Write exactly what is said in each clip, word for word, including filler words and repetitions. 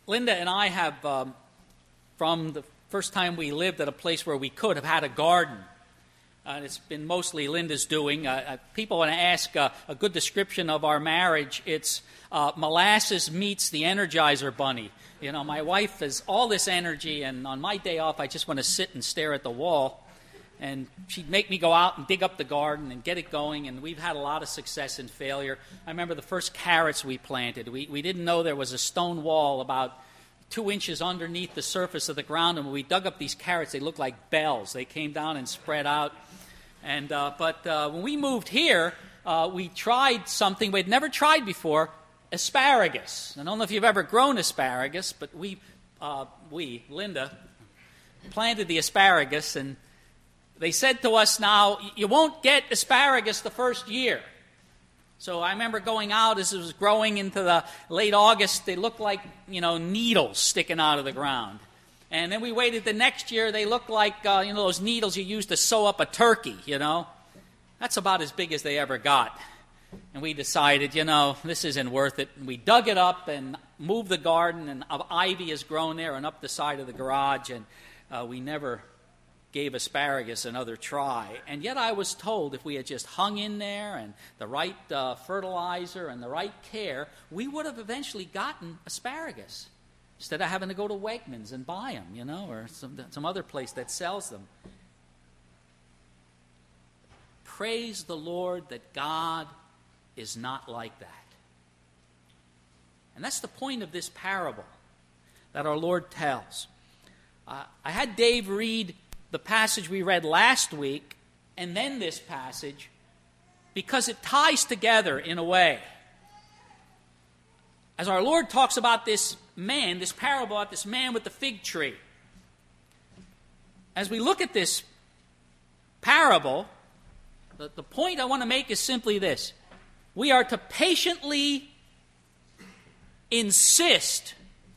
Linda and I have, um, from the first time we lived at a place where we could, have had a garden. Uh, it's been mostly Linda's doing. Uh, uh, people want to ask uh, a good description of our marriage. It's uh, molasses meets the Energizer Bunny. You know, my wife has all this energy, and on my day off, I just want to sit and stare at the wall. And she'd make me go out and dig up the garden and get it going, and we've had a lot of success and failure. I remember the first carrots we planted. We, we didn't know there was a stone wall about two inches underneath the surface of the ground, and when we dug up these carrots, they looked like bells. They came down and spread out. And uh, But uh, when we moved here, uh, we tried something we'd never tried before, asparagus. I don't know if you've ever grown asparagus, but we, uh, we Linda, planted the asparagus, and they said to us, now, you won't get asparagus the first year. So I remember going out as it was growing into the late August, they looked like, you know, needles sticking out of the ground. And then we waited the next year, they looked like, uh, you know, those needles you use to sew up a turkey, you know. That's about as big as they ever got. And we decided, you know, this isn't worth it. And we dug it up and moved the garden, and ivy has grown there and up the side of the garage, and uh, we never gave asparagus another try. And yet I was told if we had just hung in there and the right uh, fertilizer and the right care, we would have eventually gotten asparagus instead of having to go to Wegmans and buy them, you know, or some, some other place that sells them. Praise the Lord that God is not like that. And that's the point of this parable that our Lord tells. Uh, I had Dave read the passage we read last week, and then this passage, because it ties together in a way. As our Lord talks about this man, this parable about this man with the fig tree, as we look at this parable, the, the point I want to make is simply this. We are to patiently insist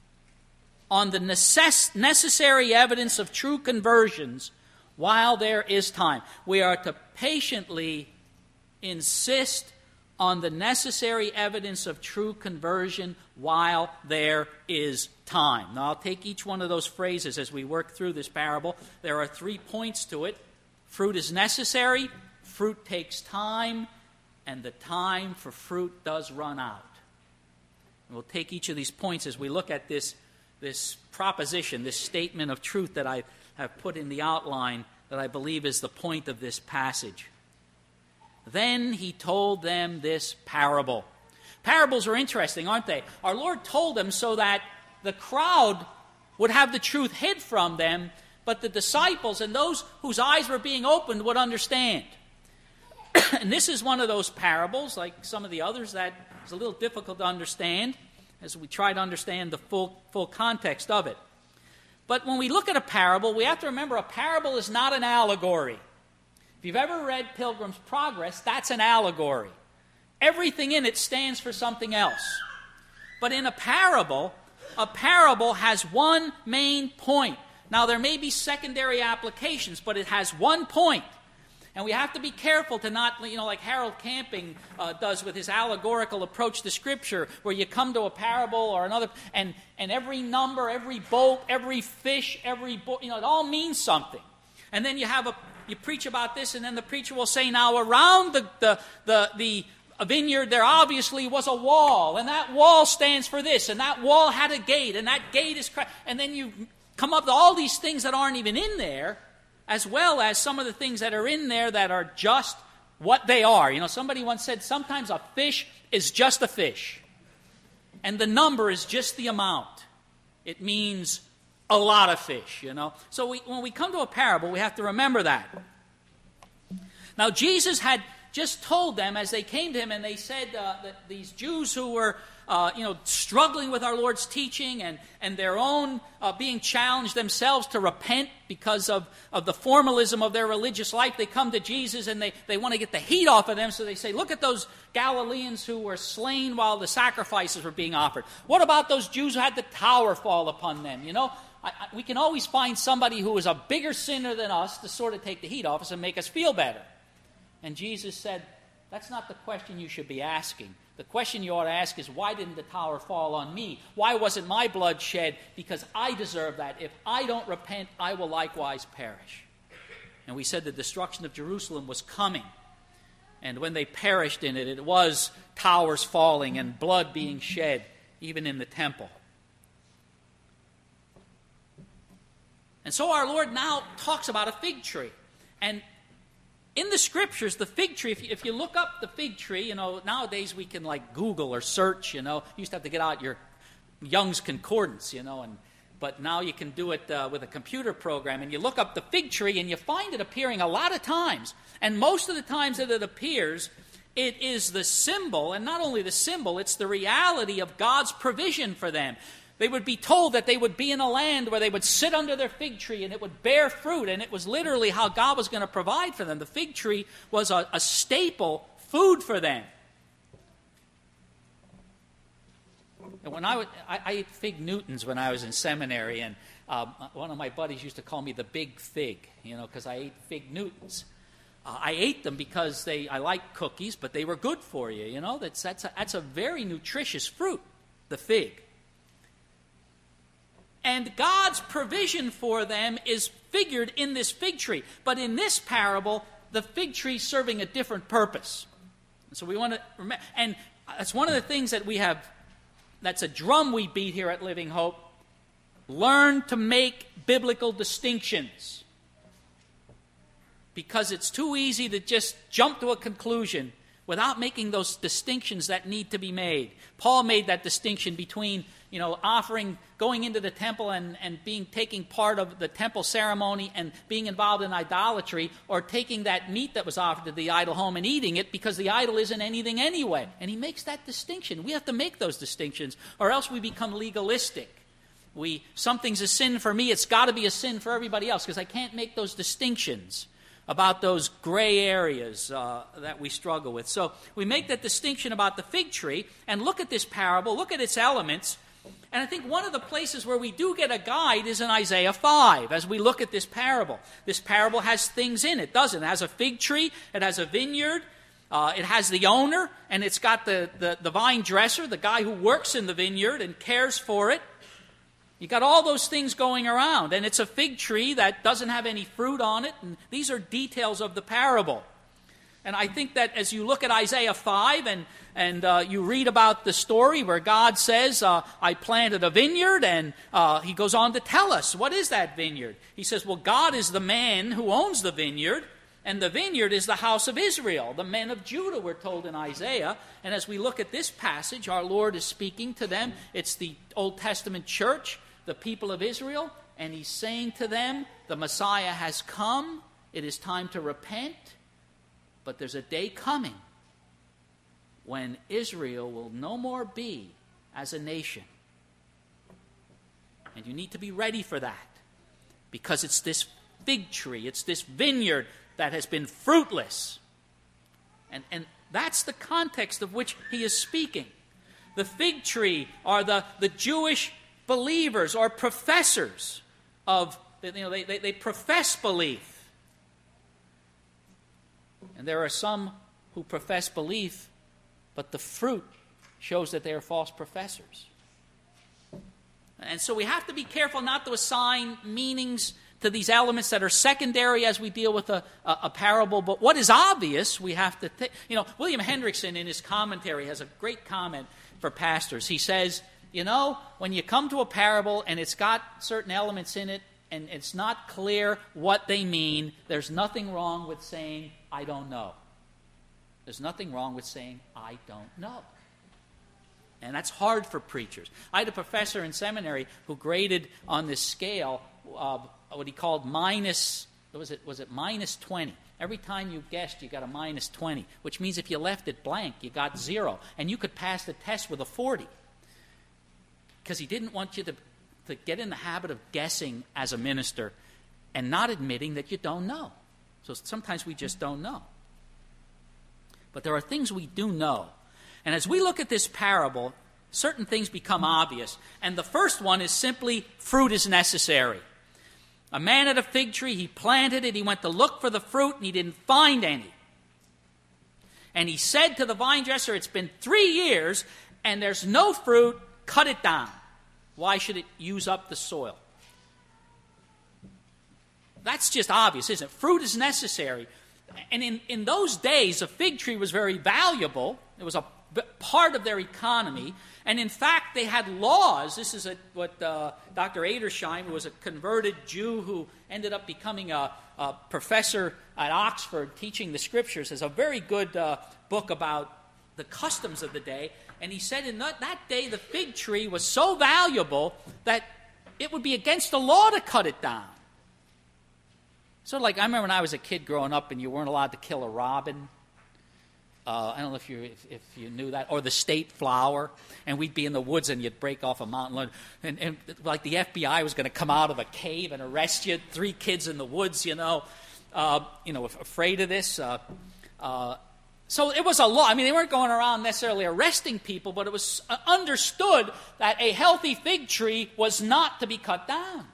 on the necess- necessary evidence of true conversions while there is time. We are to patiently insist on the necessary evidence of true conversion while there is time. Now, I'll take each one of those phrases as we work through this parable. There are three points to it. Fruit is necessary, fruit takes time, and the time for fruit does run out. And we'll take each of these points as we look at this this proposition, this statement of truth that I have put in the outline that I believe is the point of this passage. Then he told them this parable. Parables are interesting, aren't they? Our Lord told them so that the crowd would have the truth hid from them, but the disciples and those whose eyes were being opened would understand. And this is one of those parables, like some of the others, that is a little difficult to understand as we try to understand the full full context of it. But when we look at a parable, we have to remember a parable is not an allegory. If you've ever read Pilgrim's Progress, that's an allegory. Everything in it stands for something else. But in a parable, a parable has one main point. Now, there may be secondary applications, but it has one point. And we have to be careful to not, you know, like Harold Camping uh, does with his allegorical approach to Scripture, where you come to a parable or another, and, and every number, every boat, every fish, every boat, you know, it all means something. And then you have a, you preach about this, and then the preacher will say, now around the the the, the vineyard there obviously was a wall, and that wall stands for this, and that wall had a gate, and that gate is, and then you come up with all these things that aren't even in there, as well as some of the things that are in there that are just what they are. You know, somebody once said sometimes a fish is just a fish, and the number is just the amount. It means a lot of fish, you know. So we, when we come to a parable, we have to remember that. Now, Jesus had just told them as they came to him, and they said uh, that these Jews who were Uh, you know, struggling with our Lord's teaching and, and their own uh, being challenged themselves to repent because of, of the formalism of their religious life. They come to Jesus and they, they want to get the heat off of them, so they say, look at those Galileans who were slain while the sacrifices were being offered. What about those Jews who had the tower fall upon them? You know, I, I, we can always find somebody who is a bigger sinner than us to sort of take the heat off us and make us feel better. And Jesus said, that's not the question you should be asking. The question you ought to ask is, why didn't the tower fall on me? Why wasn't my blood shed? Because I deserve that. If I don't repent, I will likewise perish. And we said the destruction of Jerusalem was coming. And when they perished in it, it was towers falling and blood being shed, even in the temple. And so our Lord now talks about a fig tree. And in the Scriptures, the fig tree, if you, if you look up the fig tree, you know, nowadays we can like Google or search, you know. You used to have to get out your Young's Concordance, you know, and but now you can do it uh, with a computer program. And you look up the fig tree and you find it appearing a lot of times. And most of the times that it appears, it is the symbol, and not only the symbol, it's the reality of God's provision for them. They would be told that they would be in a land where they would sit under their fig tree and it would bear fruit, and it was literally how God was going to provide for them. The fig tree was a, a staple food for them. And when I, would, I, I ate fig Newtons when I was in seminary, and um, one of my buddies used to call me the big fig, you know, because I ate fig Newtons. Uh, I ate them because they I like cookies, but they were good for you, you know. That's, that's, a, that's a very nutritious fruit, the fig. And God's provision for them is figured in this fig tree. But in this parable, the fig tree is serving a different purpose. And so we want to remember, and that's one of the things that we have, that's a drum we beat here at Living Hope. Learn to make biblical distinctions. Because it's too easy to just jump to a conclusion without making those distinctions that need to be made. Paul made that distinction between, you know, offering, going into the temple and, and being taking part of the temple ceremony and being involved in idolatry, or taking that meat that was offered to the idol home and eating it because the idol isn't anything anyway. And he makes that distinction. We have to make those distinctions, or else we become legalistic. We something's a sin for me, it's got to be a sin for everybody else, because I can't make those distinctions about those gray areas uh, that we struggle with. So we make that distinction about the fig tree and look at this parable, look at its elements. And I think one of the places where we do get a guide is in Isaiah five, as we look at this parable. This parable has things in it, doesn't it? It has a fig tree, it has a vineyard, uh, it has the owner, and it's got the, the, the vine dresser, the guy who works in the vineyard and cares for it. You got all those things going around, and it's a fig tree that doesn't have any fruit on it, and these are details of the parable. And I think that as you look at Isaiah five and, and uh, you read about the story where God says, uh, I planted a vineyard, and uh, he goes on to tell us, what is that vineyard? He says, well, God is the man who owns the vineyard, and the vineyard is the house of Israel, the men of Judah, we're told in Isaiah. And as we look at this passage, our Lord is speaking to them. It's the Old Testament church, the people of Israel, and he's saying to them, the Messiah has come, it is time to repent, but there's a day coming when Israel will no more be as a nation. And you need to be ready for that, because it's this fig tree, it's this vineyard that has been fruitless. And, and that's the context of which he is speaking. The fig tree are the, the Jewish believers or professors of, you know, they, they, they profess belief. And there are some who profess belief, but the fruit shows that they are false professors. And so we have to be careful not to assign meanings to these elements that are secondary as we deal with a, a, a parable. But what is obvious, we have to think. You know, William Hendrickson in his commentary has a great comment for pastors. He says, you know, when you come to a parable and it's got certain elements in it and it's not clear what they mean, there's nothing wrong with saying, I don't know. There's nothing wrong with saying, I don't know. And that's hard for preachers. I had a professor in seminary who graded on this scale uh, what he called minus, was it, was it minus twenty. Every time you guessed, you got a minus twenty, which means if you left it blank, you got zero. And you could pass the test with a forty. Because he didn't want you to, to get in the habit of guessing as a minister and not admitting that you don't know. So sometimes we just don't know. But there are things we do know. And as we look at this parable, certain things become obvious. And the first one is simply fruit is necessary. A man had a fig tree, he planted it, he went to look for the fruit, and he didn't find any. And he said to the vine dresser, it's been three years and there's no fruit, cut it down. Why should it use up the soil? That's just obvious, isn't it? Fruit is necessary. And in, in those days, a fig tree was very valuable. It was a b- part of their economy. And in fact, they had laws. This is a, what uh, Doctor Edersheim, who was a converted Jew who ended up becoming a, a professor at Oxford teaching the Scriptures, has a very good uh, book about the customs of the day. And he said in that, that day the fig tree was so valuable that it would be against the law to cut it down. Sort of like, I remember when I was a kid growing up and you weren't allowed to kill a robin. Uh, I don't know if you if, if you knew that. Or the state flower. And we'd be in the woods and you'd break off a mountain. And, and like the F B I was going to come out of a cave and arrest you. Three kids in the woods, you know, uh, you know, afraid of this. Uh, uh, so it was a law. I mean, they weren't going around necessarily arresting people, but it was understood that a healthy fig tree was not to be cut down.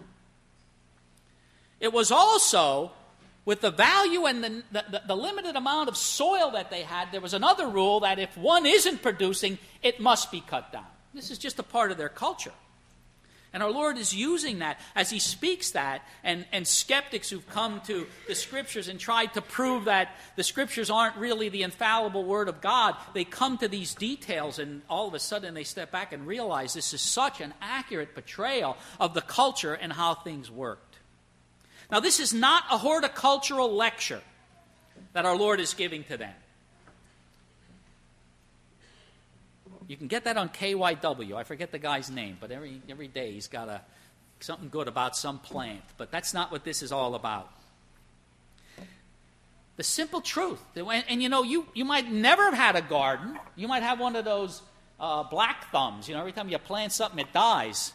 It was also, with the value and the, the, the limited amount of soil that they had, there was another rule that if one isn't producing, it must be cut down. This is just a part of their culture. And our Lord is using that as he speaks that, and, and skeptics who've come to the Scriptures and tried to prove that the Scriptures aren't really the infallible Word of God, they come to these details and all of a sudden they step back and realize this is such an accurate portrayal of the culture and how things worked. Now, this is not a horticultural lecture that our Lord is giving to them. You can get that on K Y W. I forget the guy's name, but every every day he's got a, something good about some plant. But that's not what this is all about. The simple truth. And, and you know, you, you might never have had a garden. You might have one of those uh, black thumbs. You know, every time you plant something, it dies.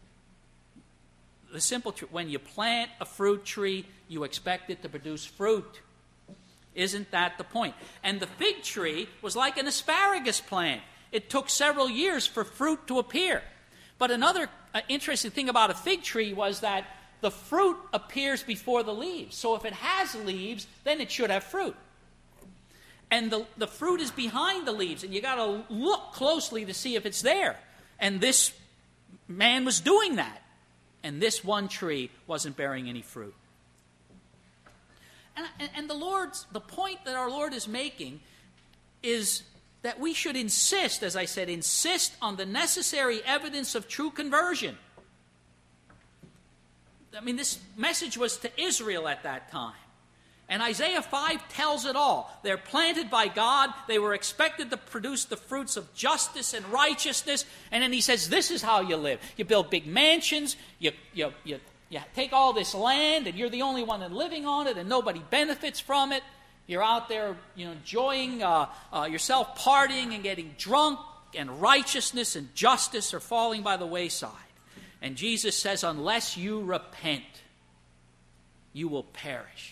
The simple truth, when you plant a fruit tree, you expect it to produce fruit. Isn't that the point? And the fig tree was like an asparagus plant. It took several years for fruit to appear. But another uh, interesting thing about a fig tree was that the fruit appears before the leaves. So if it has leaves, then it should have fruit. And the, the fruit is behind the leaves, and you got to look closely to see if it's there. And this man was doing that. And this one tree wasn't bearing any fruit. And, and, and the Lord's, the point that our Lord is making is that we should insist, as I said, insist on the necessary evidence of true conversion. I mean, this message was to Israel at that time. And Isaiah five tells it all. They're planted by God. They were expected to produce the fruits of justice and righteousness. And then he says, this is how you live. You build big mansions. You, you, you, you take all this land, and you're the only one that's living on it, and nobody benefits from it. You're out there, you know, enjoying uh, uh, yourself, partying and getting drunk, and righteousness and justice are falling by the wayside. And Jesus says, unless you repent, you will perish.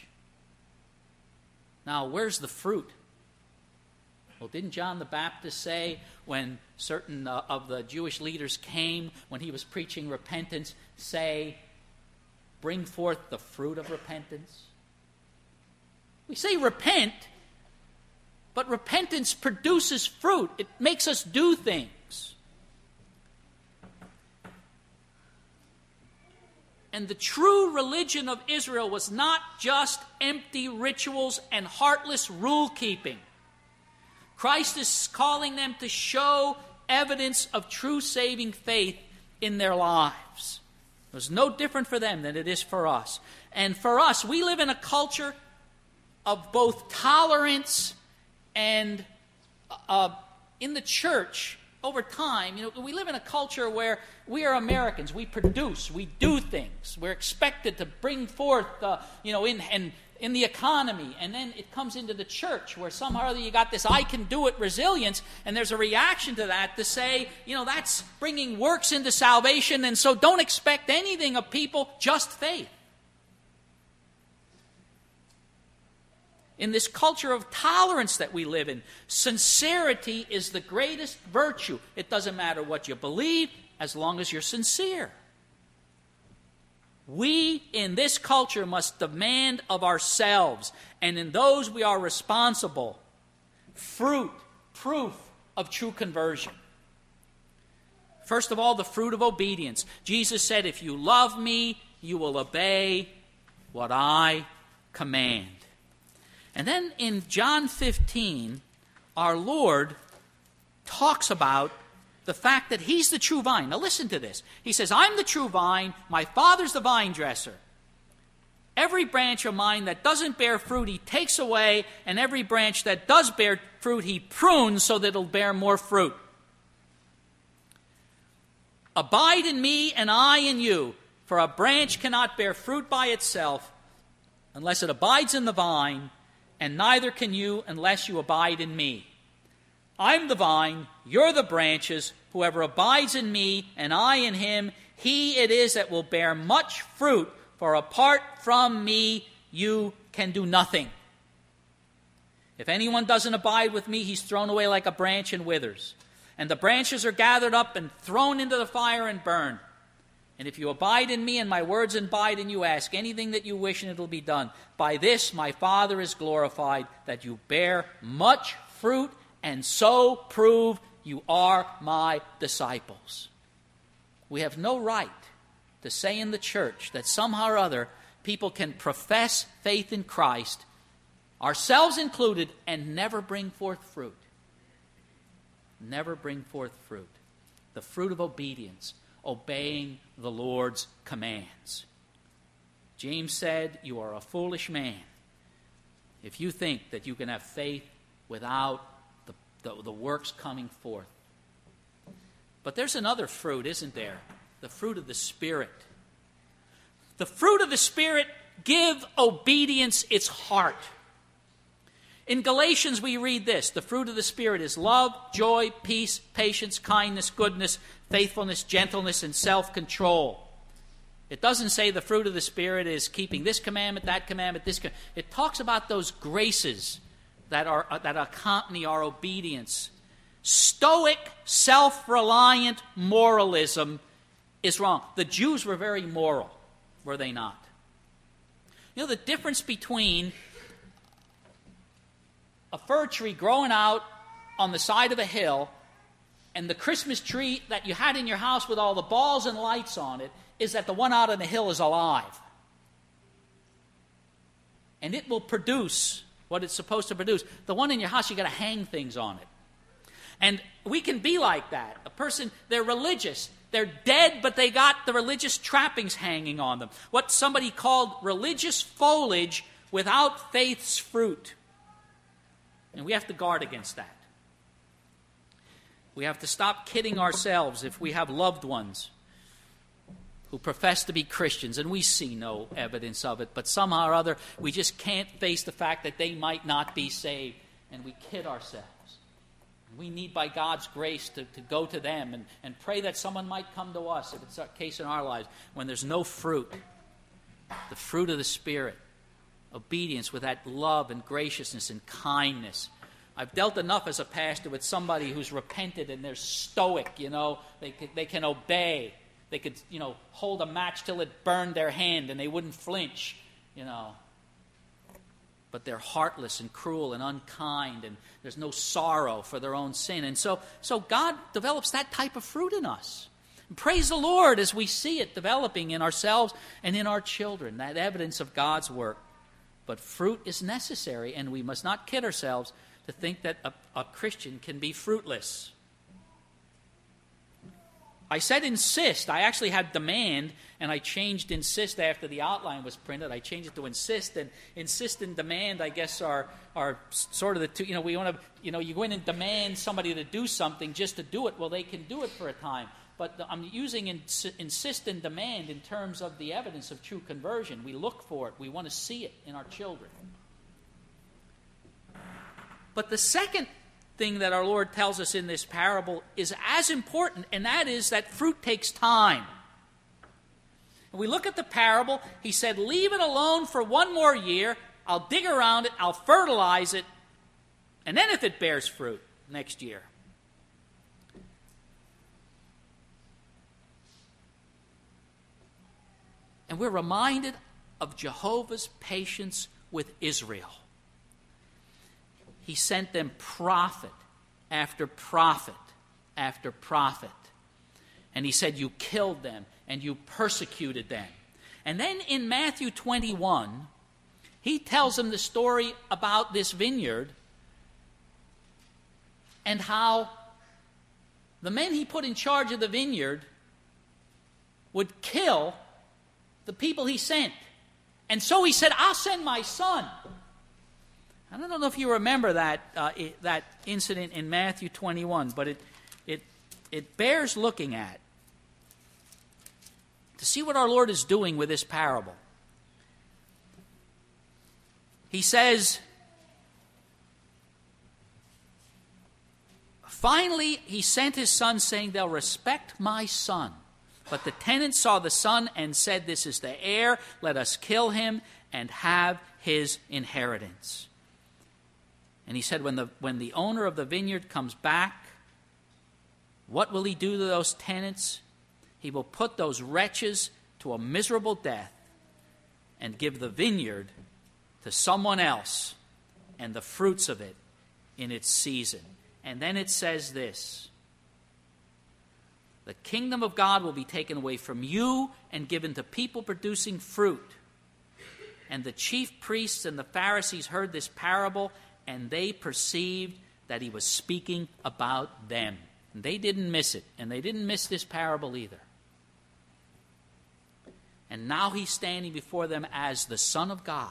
Now, where's the fruit? Well, didn't John the Baptist say when certain uh, of the Jewish leaders came, when he was preaching repentance, say, bring forth the fruit of repentance? We say repent, but repentance produces fruit. It makes us do things. And the true religion of Israel was not just empty rituals and heartless rule-keeping. Christ is calling them to show evidence of true saving faith in their lives. It was no different for them than it is for us. And for us, we live in a culture of both tolerance and uh, in the church, over time, you know, we live in a culture where we are Americans. We produce, we do things. We're expected to bring forth, uh, you know, in and in the economy, and then it comes into the church where somehow or other you got this "I can do it" resilience, and there's a reaction to that to say, you know, that's bringing works into salvation, and so don't expect anything of people, just faith. In this culture of tolerance that we live in, sincerity is the greatest virtue. It doesn't matter what you believe, as long as you're sincere. We, in this culture, must demand of ourselves, and in those we are responsible, fruit, proof of true conversion. First of all, the fruit of obedience. Jesus said, if you love me, you will obey what I command. And then in John fifteen, our Lord talks about the fact that he's the true vine. Now listen to this. He says, I'm the true vine, my Father's the vine dresser. Every branch of mine that doesn't bear fruit, he takes away, and every branch that does bear fruit, he prunes so that it'll bear more fruit. Abide in me, and I in you, for a branch cannot bear fruit by itself unless it abides in the vine, and neither can you unless you abide in me. I'm the vine, you're the branches. Whoever abides in me, and I in him, he it is that will bear much fruit, for apart from me, you can do nothing. If anyone doesn't abide with me, he's thrown away like a branch and withers. And the branches are gathered up and thrown into the fire and burned. And if you abide in me and my words abide in you, ask anything that you wish and it will be done. By this my Father is glorified, that you bear much fruit and so prove you are my disciples. We have no right to say in the church that somehow or other people can profess faith in Christ, ourselves included, and never bring forth fruit. Never bring forth fruit. The fruit of obedience, obeying the Lord's commands. James said, you are a foolish man if you think that you can have faith without the, the, the works coming forth. But there's another fruit, isn't there? The fruit of the Spirit. The fruit of the Spirit give obedience its heart. In Galatians we read this, the fruit of the Spirit is love, joy, peace, patience, kindness, goodness, faithfulness, gentleness, and self-control. It doesn't say the fruit of the Spirit is keeping this commandment, that commandment, this commandment. It talks about those graces that are that accompany our obedience. Stoic, self-reliant moralism is wrong. The Jews were very moral, were they not? You know the difference between a fir tree growing out on the side of a hill and the Christmas tree that you had in your house with all the balls and lights on it is that the one out on the hill is alive. And it will produce what it's supposed to produce. The one in your house, you've got to hang things on it. And we can be like that. A person, they're religious. They're dead, but they got the religious trappings hanging on them. What somebody called religious foliage without faith's fruit. And we have to guard against that. We have to stop kidding ourselves if we have loved ones who profess to be Christians, and we see no evidence of it, but somehow or other we just can't face the fact that they might not be saved, and we kid ourselves. We need, by God's grace, to, to go to them and, and pray that someone might come to us, if it's a case in our lives, when there's no fruit. The fruit of the Spirit. Obedience with that love and graciousness and kindness. I've dealt enough as a pastor with somebody who's repented and they're stoic, you know. They, they can obey. They could, you know, hold a match till it burned their hand and they wouldn't flinch, you know. But they're heartless and cruel and unkind, and there's no sorrow for their own sin. And so, so God develops that type of fruit in us. And praise the Lord as we see it developing in ourselves and in our children, that evidence of God's work. But fruit is necessary, and we must not kid ourselves to think that a, a Christian can be fruitless. I said insist. I actually had demand, and I changed insist after the outline was printed. I changed it to insist, and insist and demand, I guess, are are sort of the two. You know, we want to, you know, you go in and demand somebody to do something just to do it. Well, they can do it for a time. But the, I'm using ins- insist and demand in terms of the evidence of true conversion. We look for it. We want to see it in our children. But the second thing that our Lord tells us in this parable is as important, and that is that fruit takes time. And we look at the parable, he said, leave it alone for one more year, I'll dig around it, I'll fertilize it, and then if it bears fruit, next year. And we're reminded of Jehovah's patience with Israel. he sent them prophet after prophet after prophet. And he said, you killed them and you persecuted them. And then in Matthew twenty-one, he tells them the story about this vineyard and how the men he put in charge of the vineyard would kill the people he sent. And so he said, I'll send my son. I don't know if you remember that uh, it, that incident in Matthew twenty-one, but it, it, it bears looking at to see what our Lord is doing with this parable. He says, finally he sent his son, saying, they'll respect my son. But the tenants saw the son and said, this is the heir, let us kill him and have his inheritance. And he said, when the, when the owner of the vineyard comes back, what will he do to those tenants? He will put those wretches to a miserable death and give the vineyard to someone else and the fruits of it in its season. And then it says this, the kingdom of God will be taken away from you and given to people producing fruit. And the chief priests and the Pharisees heard this parable, and they perceived that he was speaking about them. And they didn't miss it, and they didn't miss this parable either. And now he's standing before them as the Son of God.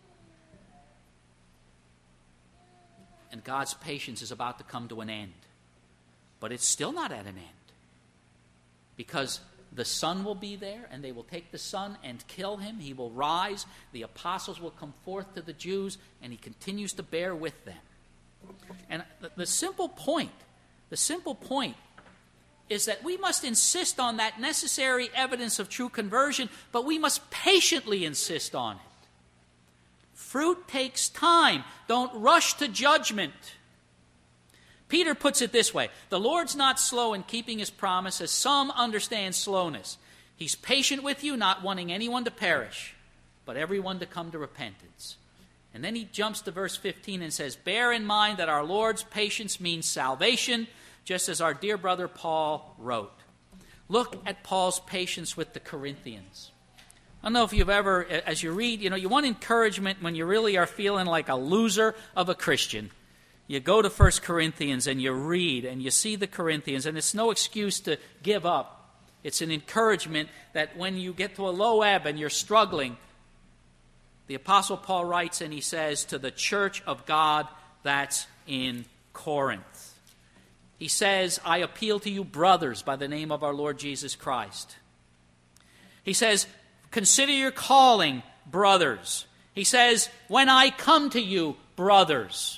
And God's patience is about to come to an end. But it's still not at an end. Because the Son will be there, and they will take the Son and kill him. He will rise. The apostles will come forth to the Jews, and he continues to bear with them. And the, the simple point, the simple point is that we must insist on that necessary evidence of true conversion, but we must patiently insist on it. Fruit takes time. Don't rush to judgment. Peter puts it this way, the Lord's not slow in keeping his promise, as some understand slowness. He's patient with you, not wanting anyone to perish, but everyone to come to repentance. And then he jumps to verse fifteen and says, bear in mind that our Lord's patience means salvation, just as our dear brother Paul wrote. Look at Paul's patience with the Corinthians. I don't know if you've ever, as you read, you know, you want encouragement when you really are feeling like a loser of a Christian. You go to First Corinthians and you read and you see the Corinthians, and it's no excuse to give up. It's an encouragement that when you get to a low ebb and you're struggling, the Apostle Paul writes and he says, to the church of God that's in Corinth. He says, I appeal to you, brothers, by the name of our Lord Jesus Christ. He says, consider your calling, brothers. He says, when I come to you, brothers.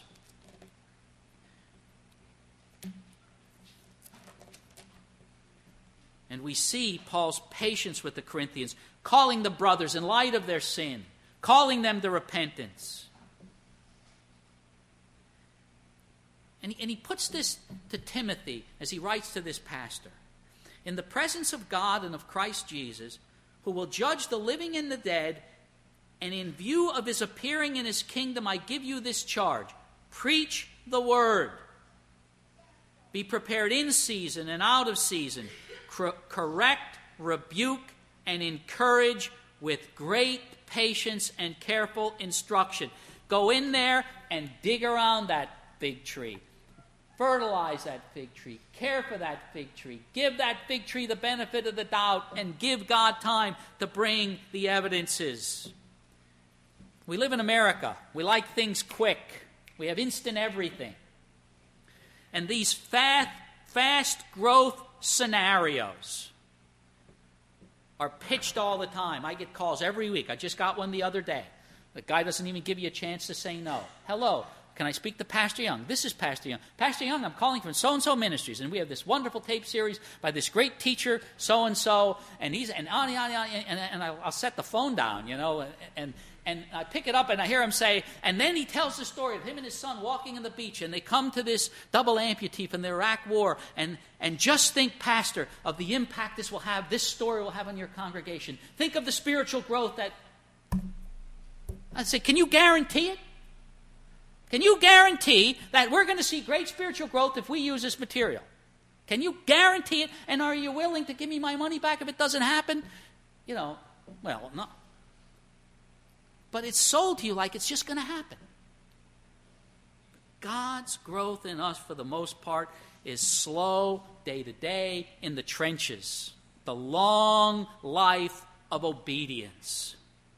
And we see Paul's patience with the Corinthians, calling the brothers in light of their sin, calling them to repentance. And he, and he puts this to Timothy as he writes to this pastor. In the presence of God and of Christ Jesus, who will judge the living and the dead, and in view of his appearing in his kingdom, I give you this charge. Preach the word. Be prepared in season and out of season. Cor- correct, rebuke, and encourage with great patience and careful instruction. Go in there and dig around that fig tree. Fertilize that fig tree. Care for that fig tree. Give that fig tree the benefit of the doubt and give God time to bring the evidences. We live in America. We like things quick. We have instant everything. And these fast, fast growth scenarios are pitched all the time. I get calls every week. I just got one the other day. The guy doesn't even give you a chance to say no. Hello. Can I speak to Pastor Young? This is Pastor Young. Pastor Young, I'm calling from so-and-so ministries, and we have this wonderful tape series by this great teacher, so-and-so, and he's, and on, on, on, and, and I'll set the phone down, you know, and, and I pick it up, and I hear him say, and then he tells the story of him and his son walking on the beach, and they come to this double amputee from the Iraq War, and, and just think, Pastor, of the impact this will have, this story will have on your congregation. Think of the spiritual growth that, I say, can you guarantee it? Can you guarantee that we're going to see great spiritual growth if we use this material? Can you guarantee it? And are you willing to give me my money back if it doesn't happen? You know, well, no. But it's sold to you like it's just going to happen. God's growth in us, for the most part, is slow, day to day, in the trenches. The long life of obedience.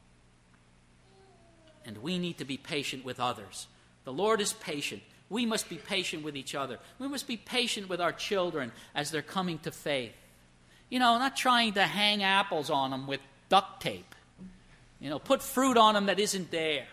And we need to be patient with others. The Lord is patient. We must be patient with each other. We must be patient with our children as they're coming to faith. You know, not trying to hang apples on them with duct tape. You know, put fruit on them that isn't there.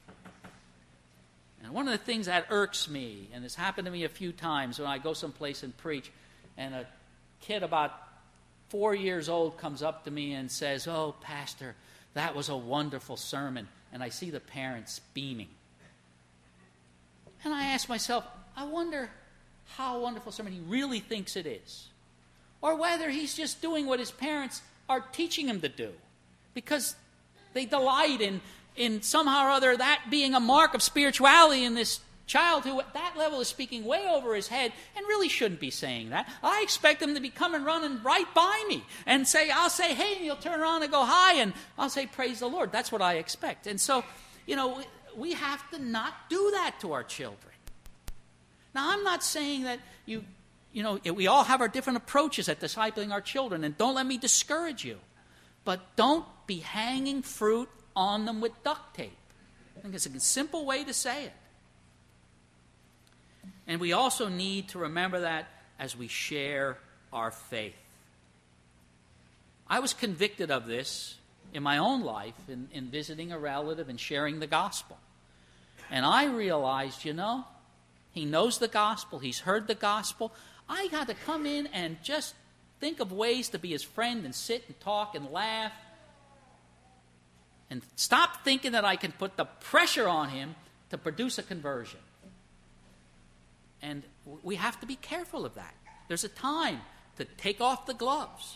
And one of the things that irks me, and it's happened to me a few times when I go someplace and preach, and a kid about four years old comes up to me and says, "Oh, Pastor, that was a wonderful sermon." And I see the parents beaming. And I ask myself, I wonder how wonderful a sermon he really thinks it is. Or whether he's just doing what his parents are teaching him to do. Because they delight in, in somehow or other that being a mark of spirituality in this child who at that level is speaking way over his head and really shouldn't be saying that. I expect him to be coming running right by me and say, I'll say, hey, and he'll turn around and go hi, and I'll say, praise the Lord. That's what I expect. And so, you know, we have to not do that to our children. Now, I'm not saying that you, you know, we all have our different approaches at discipling our children, and don't let me discourage you. But don't be hanging fruit on them with duct tape. I think it's a simple way to say it. And we also need to remember that as we share our faith. I was convicted of this in my own life in, in visiting a relative and sharing the gospel. And I realized, you know, he knows the gospel. He's heard the gospel. I got to come in and just think of ways to be his friend and sit and talk and laugh. And stop thinking that I can put the pressure on him to produce a conversion. And we have to be careful of that. There's a time to take off the gloves.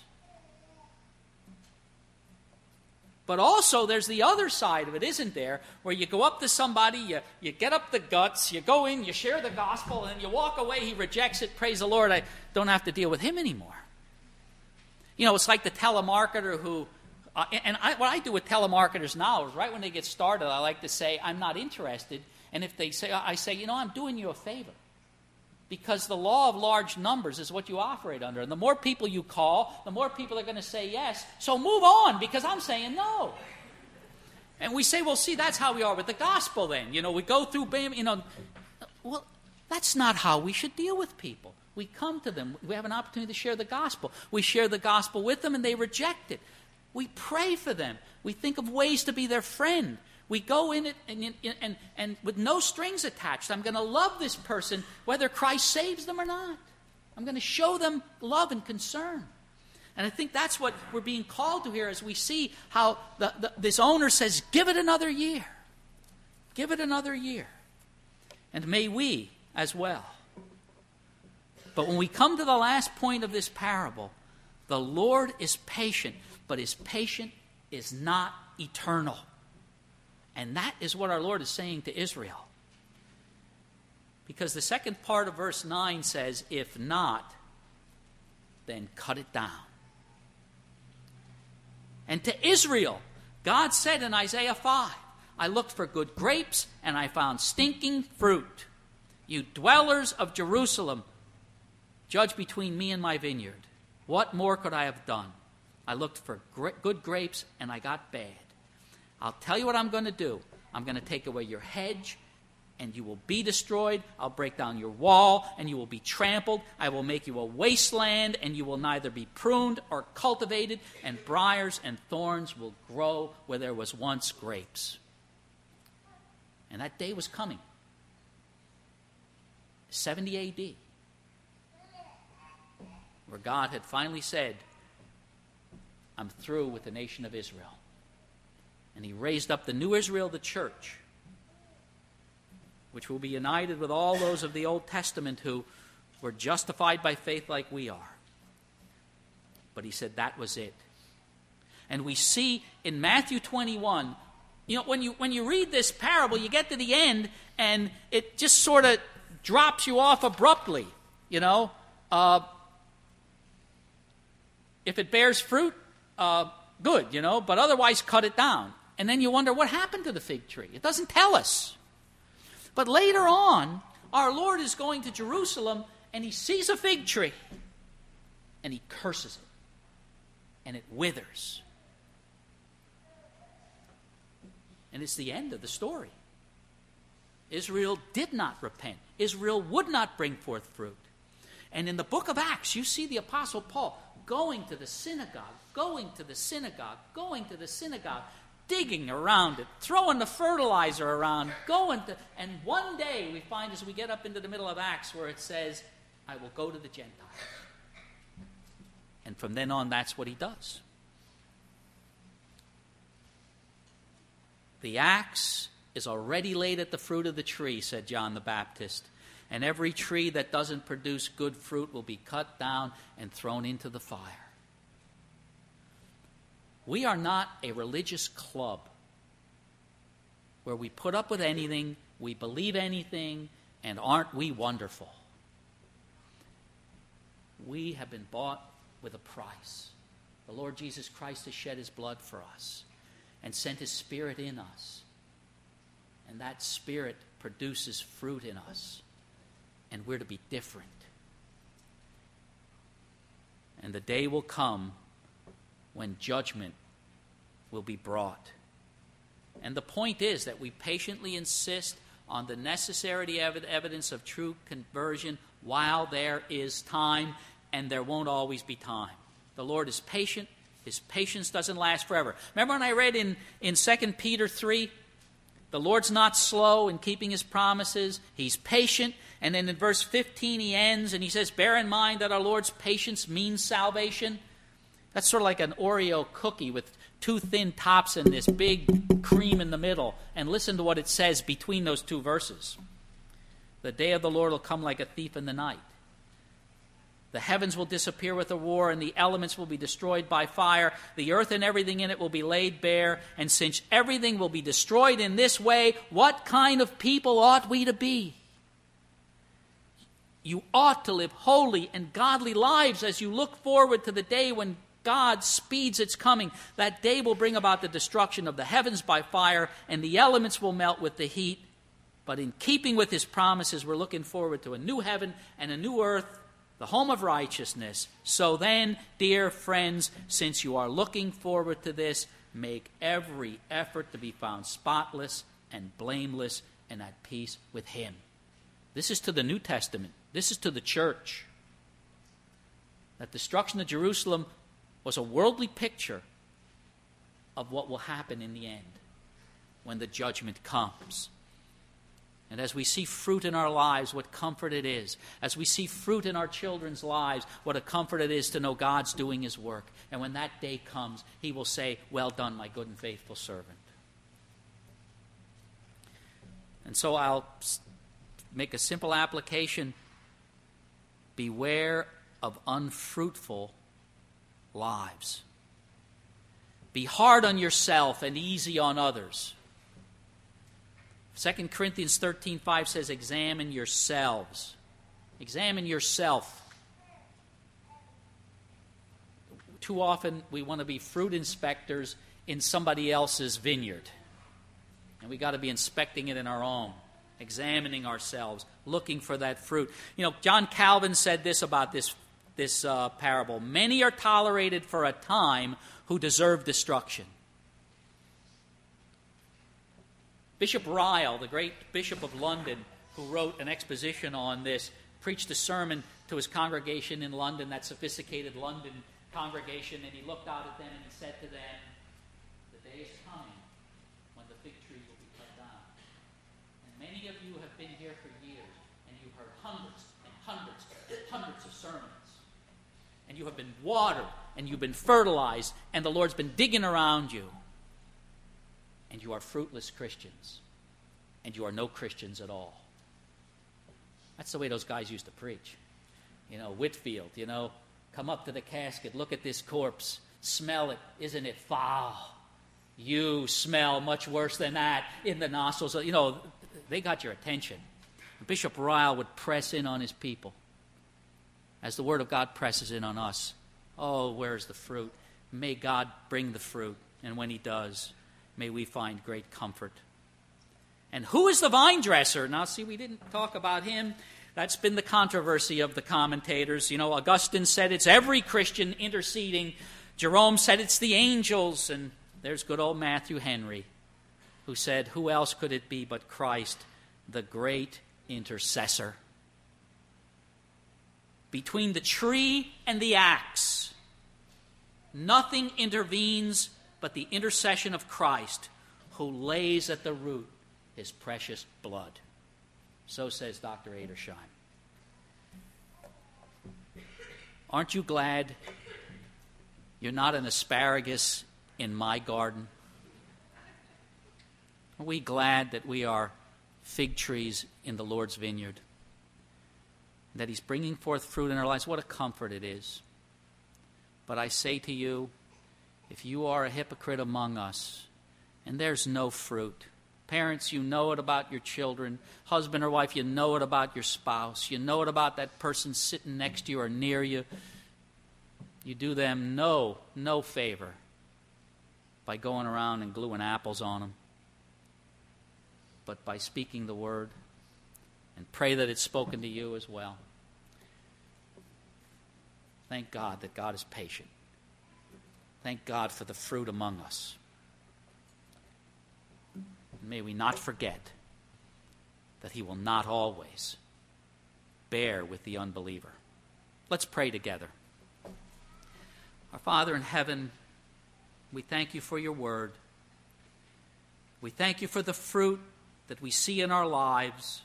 But also there's the other side of it, isn't there? Where you go up to somebody, you, you get up the guts, you go in, you share the gospel, and you walk away, he rejects it, praise the Lord, I don't have to deal with him anymore. You know, it's like the telemarketer who, uh, and I, what I do with telemarketers now is right when they get started, I like to say, I'm not interested. And if they say, I say, you know, I'm doing you a favor. Because the law of large numbers is what you operate under. And the more people you call, the more people are going to say yes. So move on, because I'm saying no. And we say, well, see, that's how we are with the gospel then. You know, we go through, you know. Well, that's not how we should deal with people. We come to them. We have an opportunity to share the gospel. We share the gospel with them, and they reject it. We pray for them. We think of ways to be their friend. We go in it and, and, and with no strings attached. I'm going to love this person whether Christ saves them or not. I'm going to show them love and concern. And I think that's what we're being called to here as we see how the, the, this owner says, give it another year. Give it another year. And may we as well. But when we come to the last point of this parable, the Lord is patient, but his patience is not eternal. And that is what our Lord is saying to Israel. Because the second part of verse nine says, if not, then cut it down. And to Israel, God said in Isaiah five, I looked for good grapes and I found stinking fruit. You dwellers of Jerusalem, judge between me and my vineyard. What more could I have done? I looked for gra- good grapes and I got bad. I'll tell you what I'm going to do. I'm going to take away your hedge, and you will be destroyed. I'll break down your wall, and you will be trampled. I will make you a wasteland, and you will neither be pruned or cultivated, and briars and thorns will grow where there was once grapes. And that day was coming. seventy A D, where God had finally said, I'm through with the nation of Israel. And he raised up the new Israel, the church, which will be united with all those of the Old Testament who were justified by faith like we are. But he said that was it. And we see in Matthew twenty-one You know, when you when you read this parable, you get to the end, and it just sort of drops you off abruptly, you know. Uh, if it bears fruit, uh, good, you know, but otherwise cut it down. And then you wonder, what happened to the fig tree? It doesn't tell us. But later on, our Lord is going to Jerusalem, and he sees a fig tree, and he curses it, and it withers. And it's the end of the story. Israel did not repent. Israel would not bring forth fruit. And in the book of Acts, you see the Apostle Paul going to the synagogue, going to the synagogue, going to the synagogue, digging around it, throwing the fertilizer around, going to... And one day we find as we get up into the middle of Acts where it says, I will go to the Gentiles. And from then on, that's what he does. The axe is already laid at the fruit of the tree, said John the Baptist, and every tree that doesn't produce good fruit will be cut down and thrown into the fire. We are not a religious club where we put up with anything, we believe anything, and aren't we wonderful? We have been bought with a price. The Lord Jesus Christ has shed his blood for us and sent his Spirit in us. And that Spirit produces fruit in us. And we're to be different. And the day will come when judgment will be brought. And the point is that we patiently insist on the necessary ev- evidence of true conversion while there is time, and there won't always be time. The Lord is patient. His patience doesn't last forever. Remember when I read in, in Second Peter three? The Lord's not slow in keeping his promises. He's patient. And then in verse fifteen he ends and he says, bear in mind that our Lord's patience means salvation. That's sort of like an Oreo cookie with two thin tops and this big cream in the middle. And listen to what it says between those two verses. The day of the Lord will come like a thief in the night. The heavens will disappear with a roar, and the elements will be destroyed by fire. The earth and everything in it will be laid bare. And since everything will be destroyed in this way, what kind of people ought we to be? You ought to live holy and godly lives as you look forward to the day when God speeds its coming. That day will bring about the destruction of the heavens by fire, and the elements will melt with the heat. But in keeping with his promises, we're looking forward to a new heaven and a new earth, the home of righteousness. So then, dear friends, since you are looking forward to this, make every effort to be found spotless and blameless and at peace with him. This is to the New Testament. This is to the church. That destruction of Jerusalem was a worldly picture of what will happen in the end when the judgment comes. And as we see fruit in our lives, what comfort it is. As we see fruit in our children's lives, what a comfort it is to know God's doing his work. And when that day comes, he will say, well done, my good and faithful servant. And so I'll make a simple application. Beware of unfruitful lives. Be hard on yourself and easy on others. Second Corinthians thirteen five says, examine yourselves. Examine yourself. Too often we want to be fruit inspectors in somebody else's vineyard. And we got to be inspecting it in our own, examining ourselves, looking for that fruit. You know, John Calvin said this about this, this uh, parable. Many are tolerated for a time who deserve destruction. Bishop Ryle, the great Bishop of London, who wrote an exposition on this, preached a sermon to his congregation in London, that sophisticated London congregation, and he looked out at them and he said to them, the day is coming when the fig tree will be cut down. And many of you have been here for years, and you've heard hundreds and hundreds and hundreds of sermons. And you have been watered, and you've been fertilized, and the Lord's been digging around you. And you are fruitless Christians. And you are no Christians at all. That's the way those guys used to preach. You know, Whitfield, you know, come up to the casket, look at this corpse, smell it, isn't it foul? You smell much worse than that in the nostrils. You know, they got your attention. Bishop Ryle would press in on his people as the Word of God presses in on us. Oh, where's the fruit? May God bring the fruit, and when He does, may we find great comfort. And who is the vine dresser? Now, see, we didn't talk about him. That's been the controversy of the commentators. You know, Augustine said it's every Christian interceding. Jerome said it's the angels. And there's good old Matthew Henry, who said, who else could it be but Christ, the great intercessor? Between the tree and the axe, nothing intervenes but the intercession of Christ, who lays at the root His precious blood. So says Doctor Edersheim. Aren't you glad you're not an asparagus in my garden? Are we glad that we are fig trees in the Lord's vineyard? That He's bringing forth fruit in our lives? What a comfort it is. But I say to you, if you are a hypocrite among us, and there's no fruit, parents, you know it about your children. Husband or wife, you know it about your spouse. You know it about that person sitting next to you or near you. You do them no, no favor by going around and gluing apples on them, but by speaking the word, and pray that it's spoken to you as well. Thank God that God is patient. Thank God for the fruit among us. May we not forget that He will not always bear with the unbeliever. Let's pray together. Our Father in heaven, we thank You for Your word. We thank You for the fruit that we see in our lives.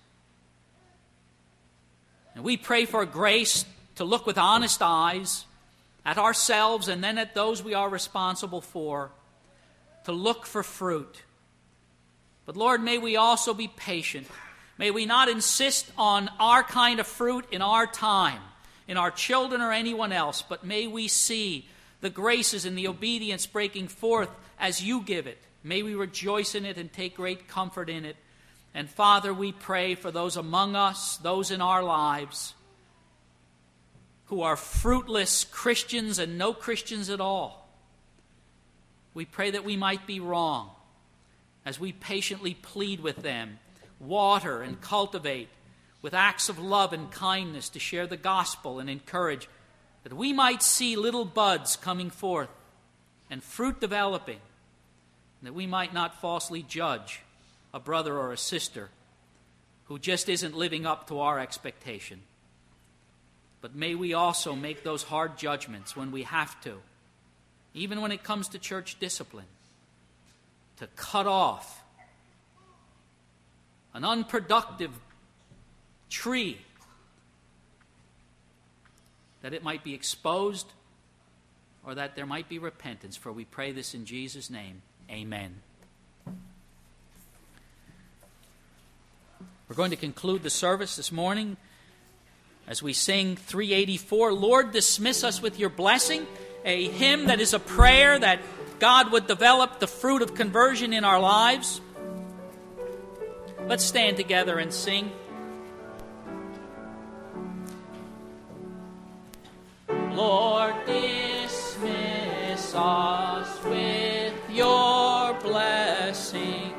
And we pray for grace to look with honest eyes at ourselves and then at those we are responsible for, to look for fruit. But Lord, may we also be patient. May we not insist on our kind of fruit in our time, in our children or anyone else, but may we see the graces and the obedience breaking forth as You give it. May we rejoice in it and take great comfort in it. And Father, we pray for those among us, those in our lives, who are fruitless Christians and no Christians at all. We pray that we might be wrong as we patiently plead with them, water and cultivate with acts of love and kindness to share the gospel and encourage, that we might see little buds coming forth and fruit developing, and that we might not falsely judge a brother or a sister who just isn't living up to our expectation. But may we also make those hard judgments when we have to, even when it comes to church discipline, to cut off an unproductive tree, that it might be exposed or that there might be repentance. For we pray this in Jesus' name. Amen. We're going to conclude the service this morning as we sing three eighty-four, Lord, Dismiss Us With Your Blessing, a hymn that is a prayer that God would develop the fruit of conversion in our lives. Let's stand together and sing. Lord, dismiss us with Your blessing.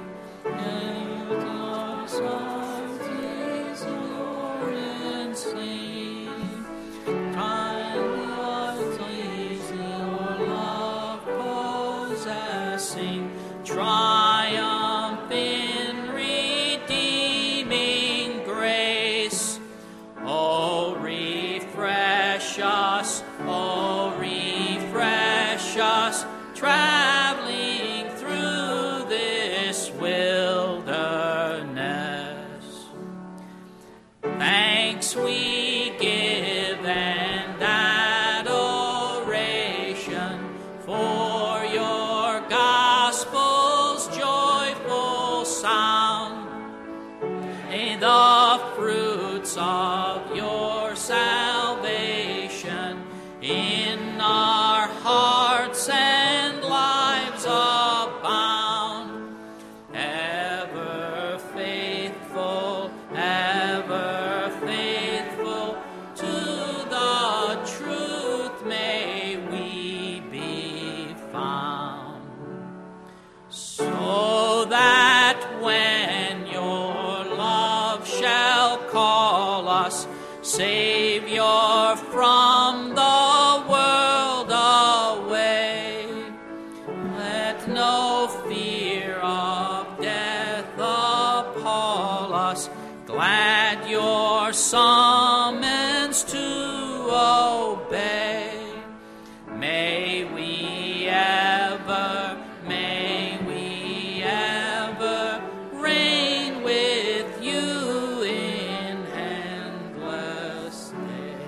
Triumph in redeeming grace. Oh, refresh us, oh, refresh us, traveling through this wilderness. Thanks we give and adoration for Your gospel's joyful sound, and the fruits of Your salvation in our hearts and lives abound. Let no fear of death appall us. Glad your summons to obey. May we ever, may we ever reign with you in endless day.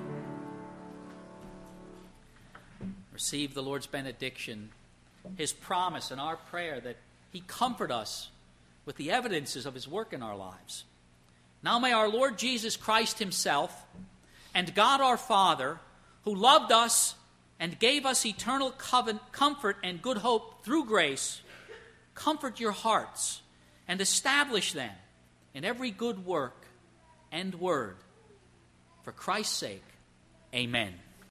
Receive the Lord's benediction, his promise and our prayer that he comfort us with the evidences of his work in our lives. Now may our Lord Jesus Christ himself and God our Father, who loved us and gave us eternal covenant, comfort and good hope through grace, comfort your hearts and establish them in every good work and word. For Christ's sake, amen.